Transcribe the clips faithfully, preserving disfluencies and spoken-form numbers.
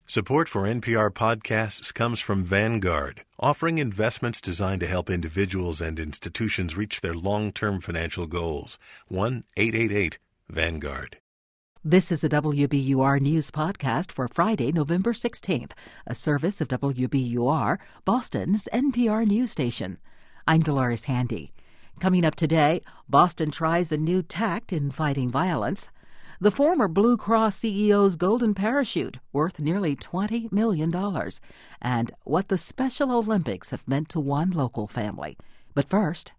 Support for N P R podcasts comes from Vanguard, offering investments designed to help individuals and institutions reach their long-term financial goals. one eight eight eight Vanguard. This is a W B U R News podcast for Friday, November sixteenth, a service of W B U R, Boston's N P R news station. I'm Dolores Handy. Coming up today, Boston tries a new tact in fighting violence. The former Blue Cross C E O's golden parachute, worth nearly twenty million dollars, and what the Special Olympics have meant to one local family. But first...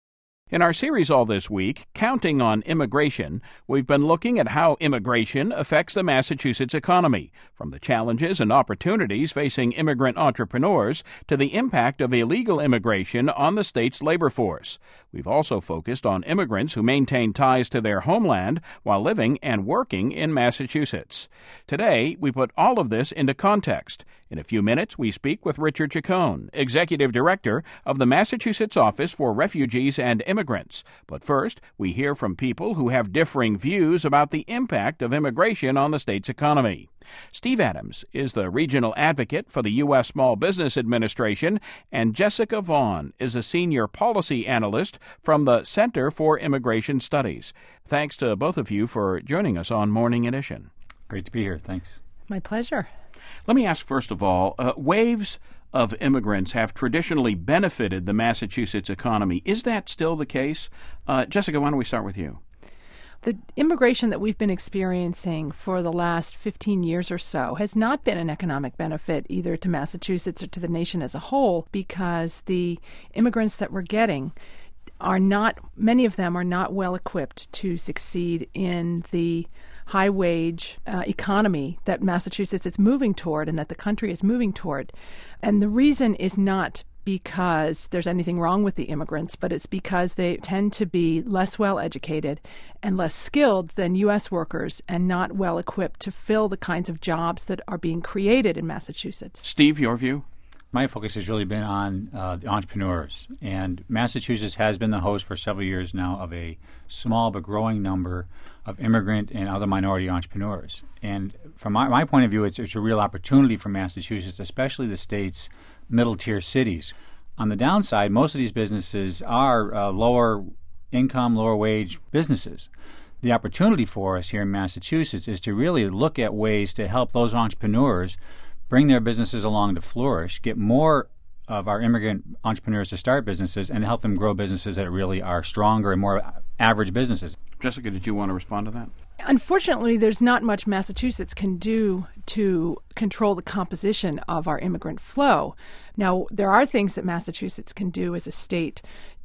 In our series all this week, Counting on Immigration, we've been looking at how immigration affects the Massachusetts economy, from the challenges and opportunities facing immigrant entrepreneurs to the impact of illegal immigration on the state's labor force. We've also focused on immigrants who maintain ties to their homeland while living and working in Massachusetts. Today, we put all of this into context. In a few minutes, we speak with Richard Chacon, Executive Director of the Massachusetts Office for Refugees and Immigrants. Immigrants. But first, we hear from people who have differing views about the impact of immigration on the state's economy. Steve Adams is the regional advocate for the U S Small Business Administration, and Jessica Vaughn is a senior policy analyst from the Center for Immigration Studies. Thanks to both of you for joining us on Morning Edition. Great to be here. Thanks. My pleasure. Let me ask, first of all, uh, waves of immigrants have traditionally benefited the Massachusetts economy. Is that still the case? Uh, Jessica, why don't we start with you? The immigration that we've been experiencing for the last fifteen years or so has not been an economic benefit either to Massachusetts or to the nation as a whole, because the immigrants that we're getting are not, many of them are not well equipped to succeed in the high-wage uh, economy that Massachusetts is moving toward and that the country is moving toward. And the reason is not because there's anything wrong with the immigrants, but it's because they tend to be less well-educated and less skilled than U S workers and not well-equipped to fill the kinds of jobs that are being created in Massachusetts. Steve, your view? My focus has really been on uh, the entrepreneurs, and Massachusetts has been the host for several years now of a small but growing number of immigrant and other minority entrepreneurs. And from my, my point of view, it's, it's a real opportunity for Massachusetts, especially the state's middle-tier cities. On the downside, most of these businesses are uh, lower income, lower wage businesses. The opportunity for us here in Massachusetts is to really look at ways to help those entrepreneurs bring their businesses along to flourish, get more of our immigrant entrepreneurs to start businesses, and help them grow businesses that really are stronger and more average businesses. Jessica, did you want to respond to that? Unfortunately, there's not much Massachusetts can do to control the composition of our immigrant flow. Now, there are things that Massachusetts can do as a state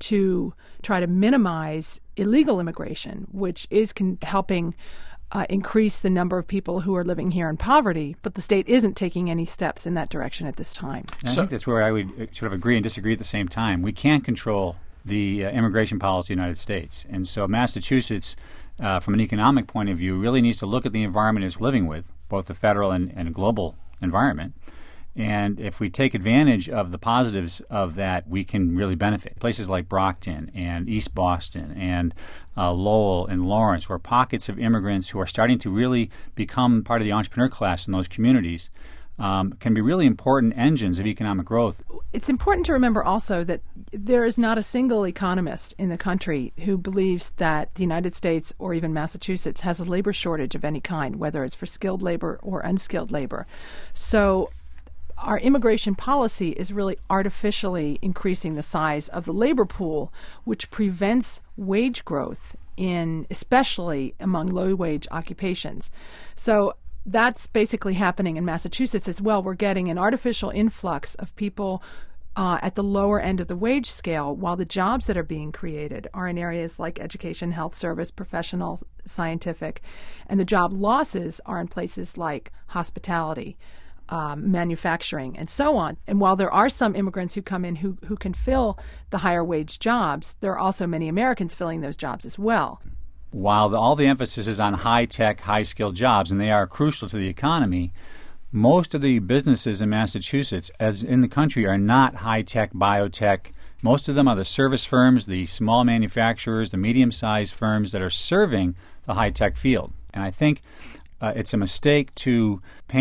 to try to minimize illegal immigration, which is con- helping Uh, increase the number of people who are living here in poverty, but the state isn't taking any steps in that direction at this time. And so, I think that's where I would sort of agree and disagree at the same time. We can't control the uh, immigration policy of the United States. And so Massachusetts, uh, from an economic point of view, really needs to look at the environment it's living with, both the federal and, and global environment. And if we take advantage of the positives of that, we can really benefit. Places like Brockton and East Boston and uh, Lowell and Lawrence, where pockets of immigrants who are starting to really become part of the entrepreneur class in those communities, um, can be really important engines of economic growth. It's important to remember also that there is not a single economist in the country who believes that the United States or even Massachusetts has a labor shortage of any kind, whether it's for skilled labor or unskilled labor. So our immigration policy is really artificially increasing the size of the labor pool, which prevents wage growth in, especially among low-wage occupations. So that's basically happening in Massachusetts as well. We're getting an artificial influx of people uh, at the lower end of the wage scale, while the jobs that are being created are in areas like education, health service, professional, scientific, and the job losses are in places like hospitality, Um, manufacturing, and so on. And while there are some immigrants who come in who, who can fill the higher wage jobs, there are also many Americans filling those jobs as well. While the, all the emphasis is on high-tech, high-skilled jobs, and they are crucial to the economy, most of the businesses in Massachusetts, as in the country, are not high-tech, biotech. Most of them are the service firms, the small manufacturers, the medium-sized firms that are serving the high-tech field. And I think uh, it's a mistake to paint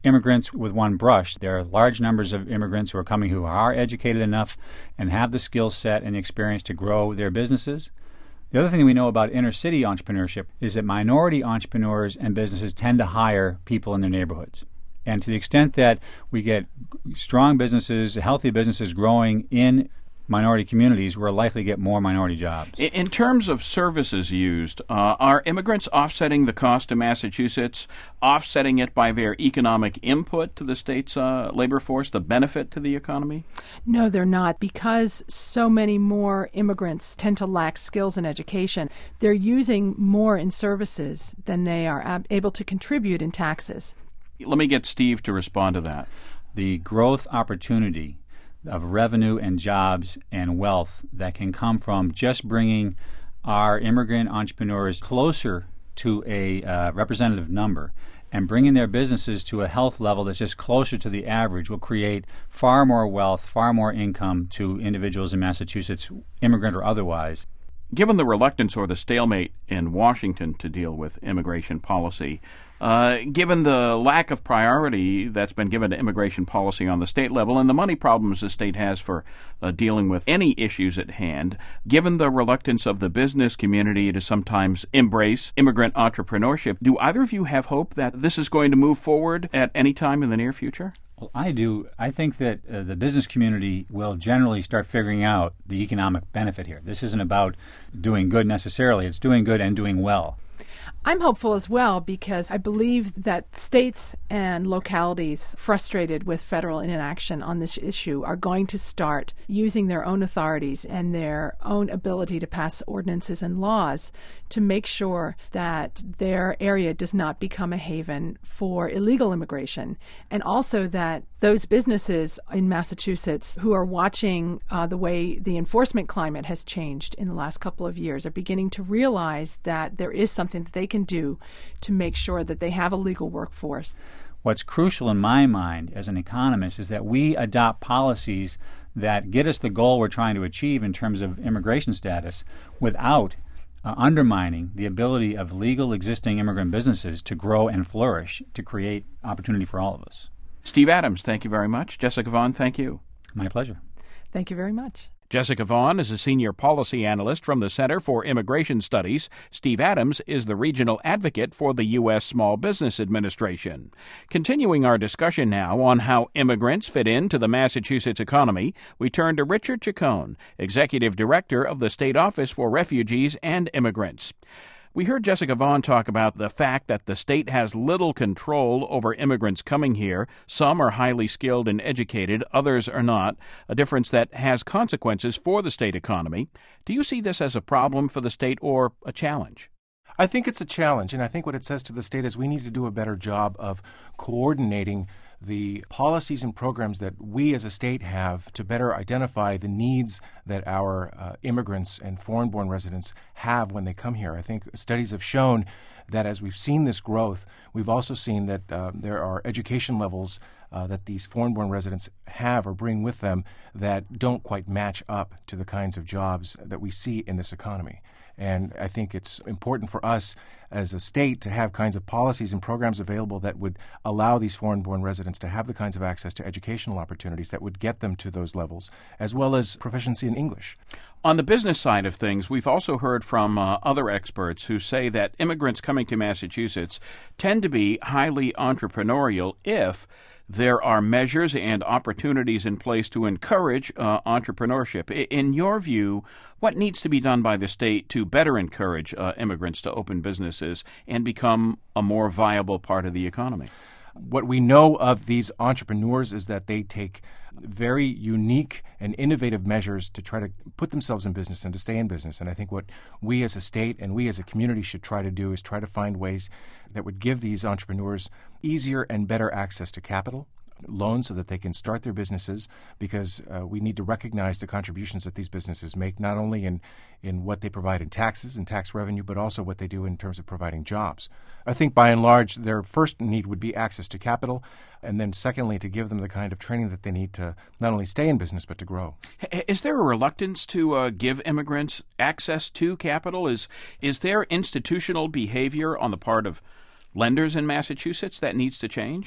immigrants with one brush. There are large numbers of immigrants who are coming who are educated enough and have the skill set and the experience to grow their businesses. The other thing we know about inner city entrepreneurship is that minority entrepreneurs and businesses tend to hire people in their neighborhoods. And to the extent that we get strong businesses, healthy businesses growing in minority communities, we're likely to get more minority jobs. In terms of services used, uh, are immigrants offsetting the cost to Massachusetts, offsetting it by their economic input to the state's uh, labor force, the benefit to the economy? No, they're not. Because so many more immigrants tend to lack skills and education, they're using more in services than they are ab- able to contribute in taxes. Let me get Steve to respond to that. The growth opportunity of revenue and jobs and wealth that can come from just bringing our immigrant entrepreneurs closer to a uh, representative number and bringing their businesses to a health level that's just closer to the average will create far more wealth, far more income to individuals in Massachusetts, immigrant or otherwise. Given the reluctance or the stalemate in Washington to deal with immigration policy, uh, given the lack of priority that's been given to immigration policy on the state level and the money problems the state has for uh, dealing with any issues at hand, given the reluctance of the business community to sometimes embrace immigrant entrepreneurship, do either of you have hope that this is going to move forward at any time in the near future? Well, I do. I think that uh, the business community will generally start figuring out the economic benefit here. This isn't about doing good necessarily. It's doing good and doing well. I'm hopeful as well because I believe that states and localities frustrated with federal inaction on this issue are going to start using their own authorities and their own ability to pass ordinances and laws to make sure that their area does not become a haven for illegal immigration, and also that those businesses in Massachusetts who are watching uh, the way the enforcement climate has changed in the last couple of years are beginning to realize that there is something that they can do to make sure that they have a legal workforce. What's crucial in my mind as an economist is that we adopt policies that get us the goal we're trying to achieve in terms of immigration status without uh, undermining the ability of legal existing immigrant businesses to grow and flourish, to create opportunity for all of us. Steve Adams, thank you very much. Jessica Vaughn, thank you. My pleasure. Thank you very much. Jessica Vaughn is a senior policy analyst from the Center for Immigration Studies. Steve Adams is the regional advocate for the U S Small Business Administration. Continuing our discussion now on how immigrants fit into the Massachusetts economy, we turn to Richard Chacon, Executive Director of the State Office for Refugees and Immigrants. We heard Jessica Vaughn talk about the fact that the state has little control over immigrants coming here. Some are highly skilled and educated, others are not, a difference that has consequences for the state economy. Do you see this as a problem for the state or a challenge? I think it's a challenge, and I think what it says to the state is we need to do a better job of coordinating the policies and programs that we as a state have to better identify the needs that our uh, immigrants and foreign-born residents have when they come here. I think studies have shown that as we've seen this growth, we've also seen that uh, there are education levels uh, that these foreign-born residents have or bring with them that don't quite match up to the kinds of jobs that we see in this economy. And I think it's important for us as a state to have kinds of policies and programs available that would allow these foreign-born residents to have the kinds of access to educational opportunities that would get them to those levels, as well as proficiency in English. On the business side of things, we've also heard from uh, other experts who say that immigrants coming to Massachusetts tend to be highly entrepreneurial if there are measures and opportunities in place to encourage uh, entrepreneurship. In your view, what needs to be done by the state to better encourage uh, immigrants to open businesses and become a more viable part of the economy? What we know of these entrepreneurs is that they take very unique and innovative measures to try to put themselves in business and to stay in business. And I think what we as a state and we as a community should try to do is try to find ways that would give these entrepreneurs easier and better access to capital, loans so that they can start their businesses, because uh, we need to recognize the contributions that these businesses make, not only in, in what they provide in taxes and tax revenue, but also what they do in terms of providing jobs. I think by and large, their first need would be access to capital, and then secondly, to give them the kind of training that they need to not only stay in business, but to grow. Is there a reluctance to uh, give immigrants access to capital? Is, is there institutional behavior on the part of lenders in Massachusetts that needs to change?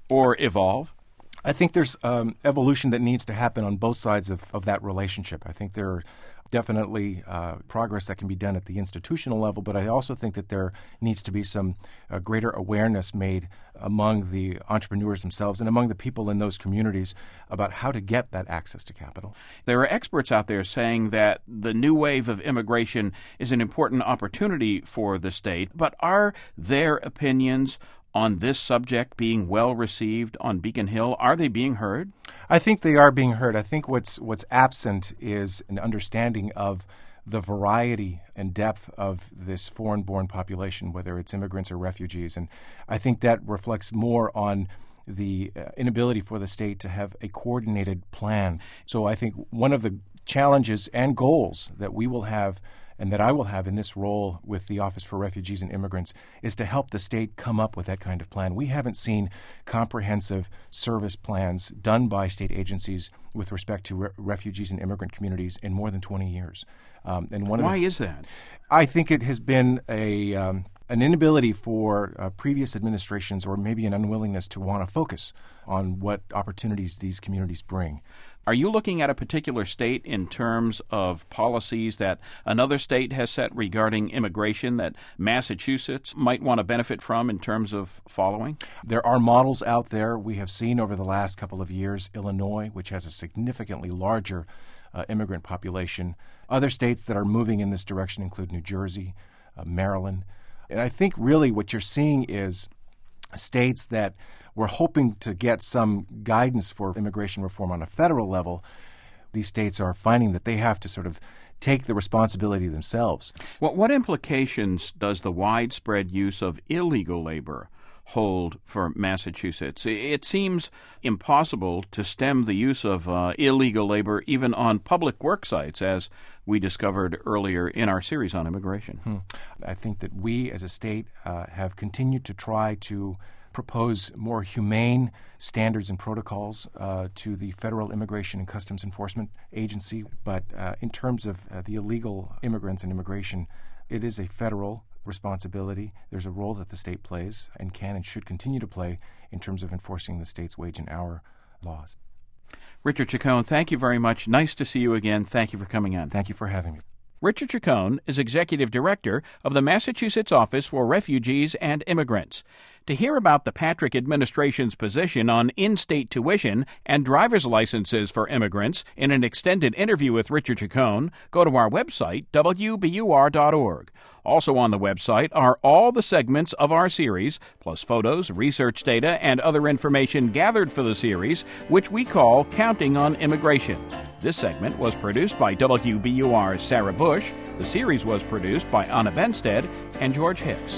or evolve? I think there's um, evolution that needs to happen on both sides of, of that relationship. I think there are definitely uh, progress that can be done at the institutional level, but I also think that there needs to be some uh, greater awareness made among the entrepreneurs themselves and among the people in those communities about how to get that access to capital. There are experts out there saying that the new wave of immigration is an important opportunity for the state, but are their opinions on this subject being well received on Beacon Hill? Are they being heard? I think they are being heard. I think what's what's absent is an understanding of the variety and depth of this foreign-born population, whether it's immigrants or refugees. And I think that reflects more on the uh, inability for the state to have a coordinated plan. So I think one of the challenges and goals that we will have and that I will have in this role with the Office for Refugees and Immigrants is to help the state come up with that kind of plan. We haven't seen comprehensive service plans done by state agencies with respect to re- refugees and immigrant communities in more than twenty years. Um, and one Why of the, is that? I think it has been a um, an inability for uh, previous administrations, or maybe an unwillingness to want to focus on what opportunities these communities bring. Are you looking at a particular state in terms of policies that another state has set regarding immigration that Massachusetts might want to benefit from in terms of following? There are models out there. We have seen over the last couple of years Illinois, which has a significantly larger uh, immigrant population. Other states that are moving in this direction include New Jersey, uh, Maryland. And I think really what you're seeing is states that we're hoping to get some guidance for immigration reform on a federal level. These states are finding that they have to sort of take the responsibility themselves. Well, what implications does the widespread use of illegal labor hold for Massachusetts? It seems impossible to stem the use of uh, illegal labor even on public work sites, as we discovered earlier in our series on immigration. Hmm. I think that we as a state uh, have continued to try to propose more humane standards and protocols uh, to the Federal Immigration and Customs Enforcement Agency. But uh, in terms of uh, the illegal immigrants and immigration, it is a federal responsibility. There's a role that the state plays and can and should continue to play in terms of enforcing the state's wage and hour laws. Richard Chacon, thank you very much. Nice to see you again. Thank you for coming on. Thank you for having me. Richard Chacon is Executive Director of the Massachusetts Office for Refugees and Immigrants. To hear about the Patrick administration's position on in-state tuition and driver's licenses for immigrants in an extended interview with Richard Chacon, go to our website, w b u r dot org. Also on the website are all the segments of our series, plus photos, research data, and other information gathered for the series, which we call Counting on Immigration. This segment was produced by W B U R's Sarah Bush. The series was produced by Anna Benstead and George Hicks.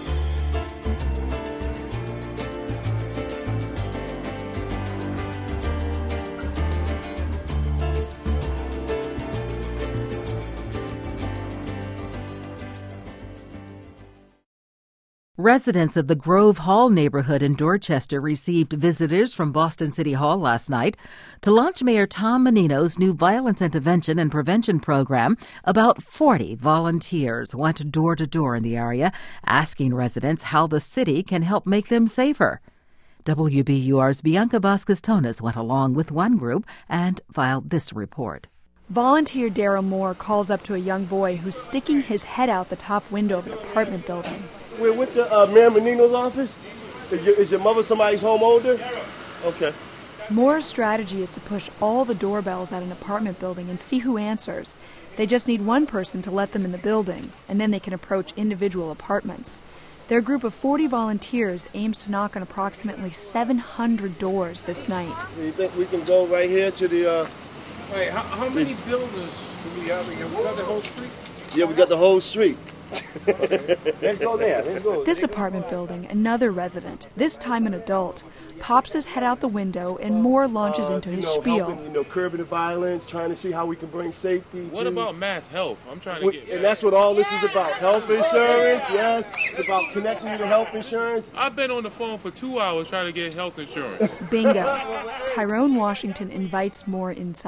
Residents of the Grove Hall neighborhood in Dorchester received visitors from Boston City Hall last night to launch Mayor Tom Menino's new Violence Intervention and Prevention program. About forty volunteers went door to door in the area, asking residents how the city can help make them safer. W B U R's Bianca Vasquez-Tones went along with one group and filed this report. Volunteer Daryl Moore calls up to a young boy who's sticking his head out the top window of an apartment building. We're with the uh, Mayor Menino's office. Is your, is your mother somebody's home older? Okay. Moore's strategy is to push all the doorbells at an apartment building and see who answers. They just need one person to let them in the building, and then they can approach individual apartments. Their group of forty volunteers aims to knock on approximately seven hundred doors this night. Do you think we can go right here to the... Uh, Wait, how, how many buildings do we have here? We got the whole street? Yeah, we got the whole street. Okay. Let's go there. Let's go. This apartment building, another resident, this time an adult, pops his head out the window and Moore launches uh, into you his know, spiel. Helping, you know, curbing the violence, trying to see how we can bring safety. What to, about mass health? I'm trying to get... And that's what all this is about. Health insurance, yes. It's about connecting you to health insurance. I've been on the phone for two hours trying to get health insurance. Bingo. Tyrone Washington invites Moore inside.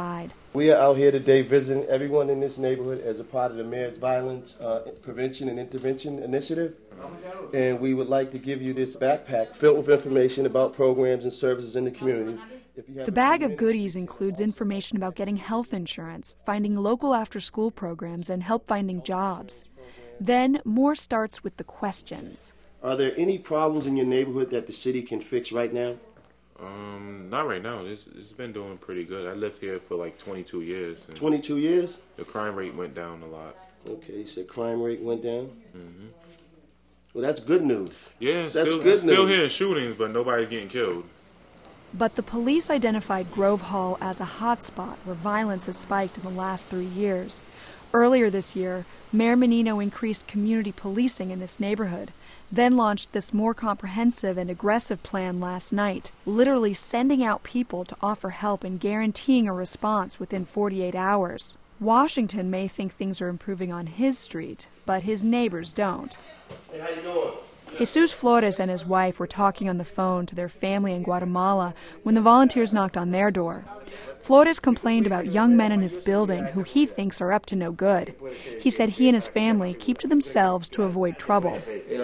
We are out here today visiting everyone in this neighborhood as a part of the Mayor's Violence uh, Prevention and Intervention Initiative. And we would like to give you this backpack filled with information about programs and services in the community. The bag of goodies includes information about getting health insurance, finding local after-school programs, and help finding jobs. Then more starts with the questions. Are there any problems in your neighborhood that the city can fix right now? Um, not right now. It's, it's been doing pretty good. I lived here for like twenty-two years. And twenty-two years? The crime rate went down a lot. Okay, so crime rate went down? Mm-hmm. Well, that's good news. Yeah, that's still, good still news. hearing shootings, but nobody's getting killed. But the police identified Grove Hall as a hotspot where violence has spiked in the last three years. Earlier this year, Mayor Menino increased community policing in this neighborhood, then launched this more comprehensive and aggressive plan last night, literally sending out people to offer help and guaranteeing a response within forty-eight hours. Washington may think things are improving on his street, but his neighbors don't. Hey, how you doing? Jesus Flores and his wife were talking on the phone to their family in Guatemala when the volunteers knocked on their door. Flores complained about young men in his building who he thinks are up to no good. He said he and his family keep to themselves to avoid trouble.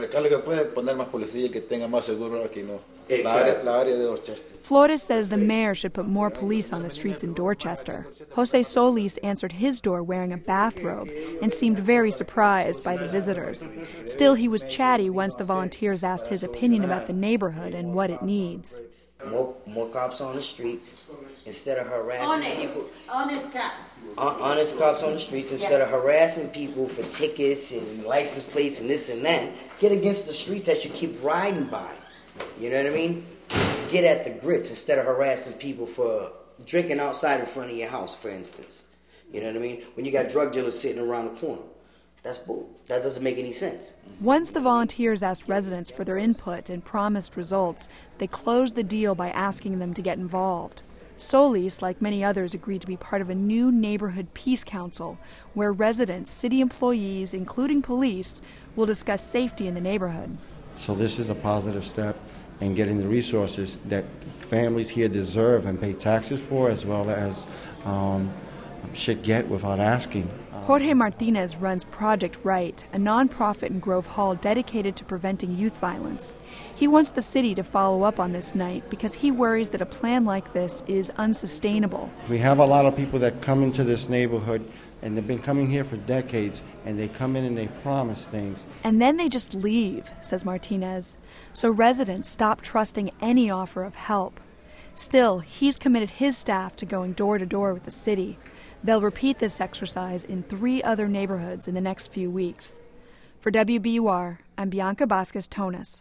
Flores says the mayor should put more police on the streets in Dorchester. Jose Solis answered his door wearing a bathrobe and seemed very surprised by the visitors. Still, he was chatty once the volunteers asked his opinion about the neighborhood and what it needs. More, more cops on the streets instead of harassing honest. people. Honest cops. Honest cops on the streets instead yeah. of harassing people for tickets and license plates and this and that. Get against the streets that you keep riding by. You know what I mean? Get at the grits instead of harassing people for drinking outside in front of your house, for instance. You know what I mean? When you got drug dealers sitting around the corner. That's bull. That doesn't make any sense. Once the volunteers asked residents for their input and promised results, they closed the deal by asking them to get involved. Solis, like many others, agreed to be part of a new neighborhood peace council where residents, city employees, including police, will discuss safety in the neighborhood. So this is a positive step in getting the resources that families here deserve and pay taxes for, as well as um, should get without asking. Jorge Martinez runs Project Right, a nonprofit in Grove Hall dedicated to preventing youth violence. He wants the city to follow up on this night because he worries that a plan like this is unsustainable. We have a lot of people that come into this neighborhood, and they've been coming here for decades, and they come in and they promise things. And then they just leave, says Martinez. So residents stop trusting any offer of help. Still, he's committed his staff to going door to door with the city. They'll repeat this exercise in three other neighborhoods in the next few weeks. For W B U R, I'm Bianca Vasquez-Tonis.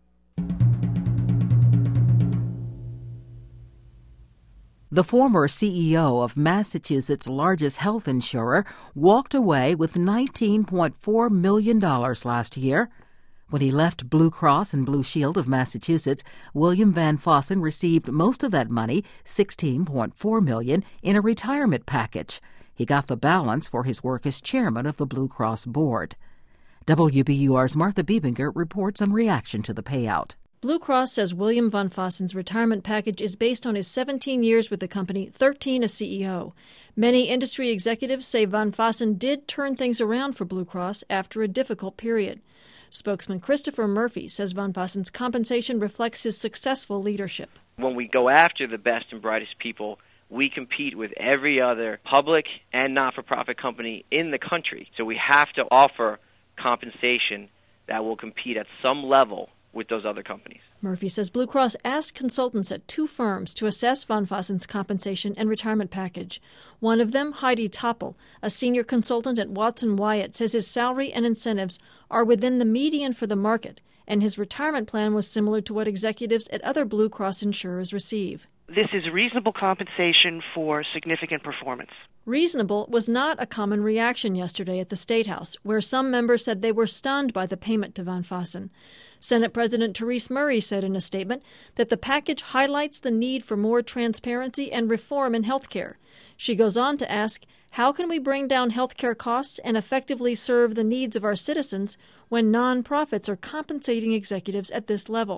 The former C E O of Massachusetts' largest health insurer walked away with nineteen point four million dollars last year. When he left Blue Cross and Blue Shield of Massachusetts, William Van Fossen received most of that money, sixteen point four million dollars, in a retirement package. He got the balance for his work as chairman of the Blue Cross board. W B U R's Martha Biebinger reports on reaction to the payout. Blue Cross says William Van Fossen's retirement package is based on his seventeen years with the company, thirteen as C E O. Many industry executives say Van Fossen did turn things around for Blue Cross after a difficult period. Spokesman Christopher Murphy says Van Fossen's compensation reflects his successful leadership. When we go after the best and brightest people, we compete with every other public and not-for-profit company in the country. So we have to offer compensation that will compete at some level with those other companies. Murphy says Blue Cross asked consultants at two firms to assess Van Fossen's compensation and retirement package. One of them, Heidi Toppel, a senior consultant at Watson Wyatt, says his salary and incentives are within the median for the market, and his retirement plan was similar to what executives at other Blue Cross insurers receive. This is reasonable compensation for significant performance. Reasonable was not a common reaction yesterday at the State House, where some members said they were stunned by the payment to Van Fossen. Senate President Therese Murray said in a statement that the package highlights the need for more transparency and reform in health care. She goes on to ask, how can we bring down health care costs and effectively serve the needs of our citizens when nonprofits are compensating executives at this level?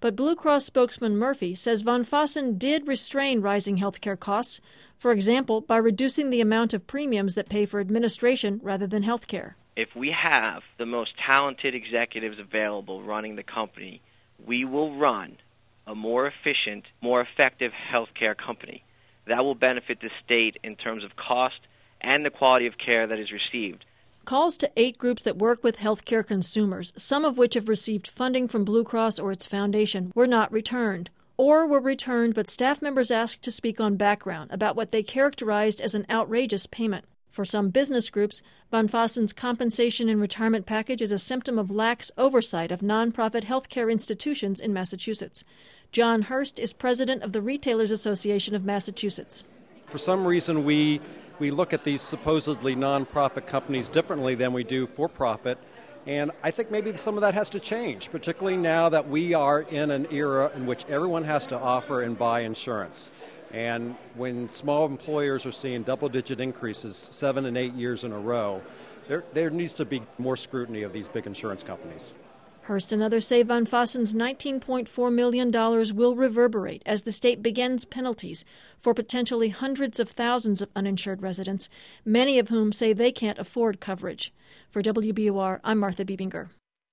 But Blue Cross spokesman Murphy says Von Fossen did restrain rising healthcare costs, for example, by reducing the amount of premiums that pay for administration rather than healthcare. If we have the most talented executives available running the company, we will run a more efficient, more effective healthcare company. That will benefit the state in terms of cost and the quality of care that is received. Calls to eight groups that work with healthcare consumers, some of which have received funding from Blue Cross or its foundation, were not returned. Or were returned, but staff members asked to speak on background about what they characterized as an outrageous payment. For some business groups, Von Fossen's compensation and retirement package is a symptom of lax oversight of nonprofit healthcare institutions in Massachusetts. John Hurst is president of the Retailers Association of Massachusetts. For some reason, we we look at these supposedly nonprofit companies differently than we do for-profit, and I think maybe some of that has to change, particularly now that we are in an era in which everyone has to offer and buy insurance. And when small employers are seeing double-digit increases seven and eight years in a row, there, there needs to be more scrutiny of these big insurance companies. Hurst and others say Von Fossen's nineteen point four million dollars will reverberate as the state begins penalties for potentially hundreds of thousands of uninsured residents, many of whom say they can't afford coverage. For W B U R, I'm Martha Biebinger.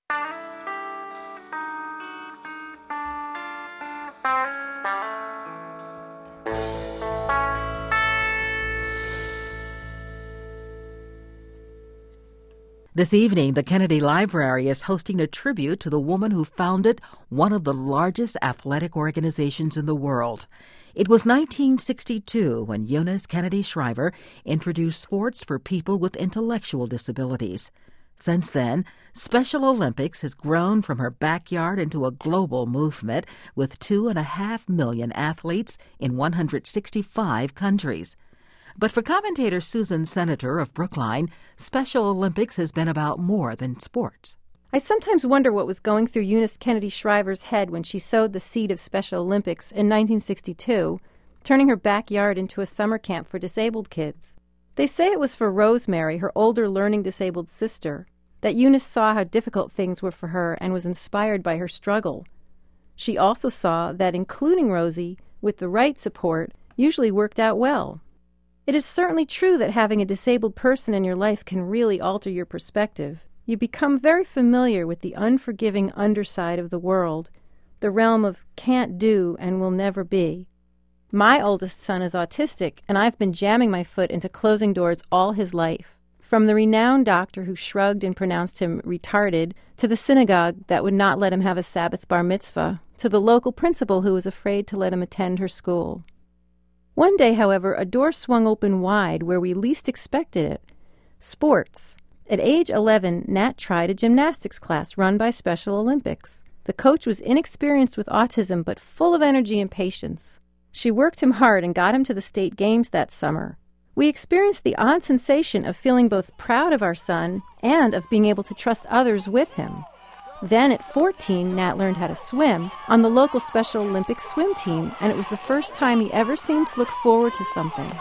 This evening, the Kennedy Library is hosting a tribute to the woman who founded one of the largest athletic organizations in the world. It was nineteen sixty-two when Eunice Kennedy Shriver introduced sports for people with intellectual disabilities. Since then, Special Olympics has grown from her backyard into a global movement with two and a half million athletes in one hundred sixty-five countries. But for commentator Susan Senator of Brookline, Special Olympics has been about more than sports. I sometimes wonder what was going through Eunice Kennedy Shriver's head when she sowed the seed of Special Olympics in nineteen sixty-two, turning her backyard into a summer camp for disabled kids. They say it was for Rosemary, her older learning disabled sister, that Eunice saw how difficult things were for her and was inspired by her struggle. She also saw that including Rosie, with the right support, usually worked out well. It is certainly true that having a disabled person in your life can really alter your perspective. You become very familiar with the unforgiving underside of the world, the realm of can't do and will never be. My oldest son is autistic, and I've been jamming my foot into closing doors all his life. From the renowned doctor who shrugged and pronounced him retarded, to the synagogue that would not let him have a Sabbath bar mitzvah, to the local principal who was afraid to let him attend her school. One day, however, a door swung open wide where we least expected it. Sports. At age eleven, Nat tried a gymnastics class run by Special Olympics. The coach was inexperienced with autism but full of energy and patience. She worked him hard and got him to the state games that summer. We experienced the odd sensation of feeling both proud of our son and of being able to trust others with him. Then at fourteen, Nat learned how to swim on the local Special Olympics swim team, and it was the first time he ever seemed to look forward to something.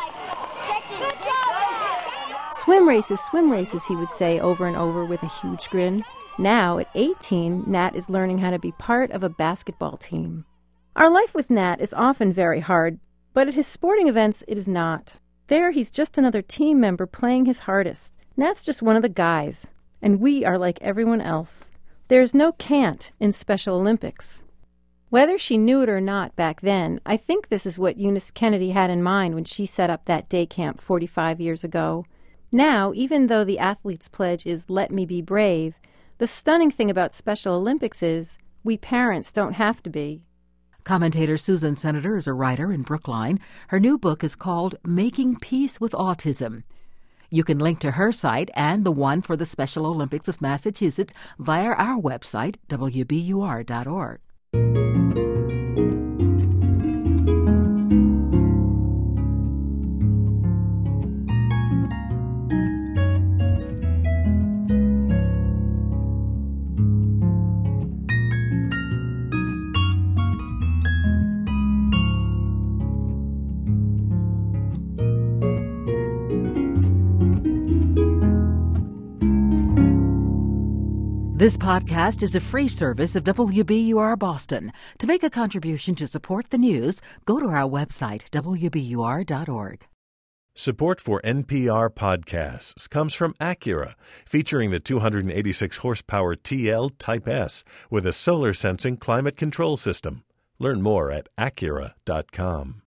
Swim races, swim races, he would say over and over with a huge grin. Now, at eighteen, Nat is learning how to be part of a basketball team. Our life with Nat is often very hard, but at his sporting events it is not. There, he's just another team member playing his hardest. Nat's just one of the guys, and we are like everyone else. There's no can't in Special Olympics. Whether she knew it or not back then, I think this is what Eunice Kennedy had in mind when she set up that day camp forty-five years ago. Now, even though the athlete's pledge is "Let me be brave," the stunning thing about Special Olympics is we parents don't have to be. Commentator Susan Senator is a writer in Brookline. Her new book is called Making Peace with Autism. You can link to her site and the one for the Special Olympics of Massachusetts via our website, W B U R dot org. This podcast is a free service of W B U R Boston. To make a contribution to support the news, go to our website, w b u r dot org. Support for N P R podcasts comes from Acura, featuring the two hundred eighty-six horsepower T L Type S with a solar sensing climate control system. Learn more at acura dot com.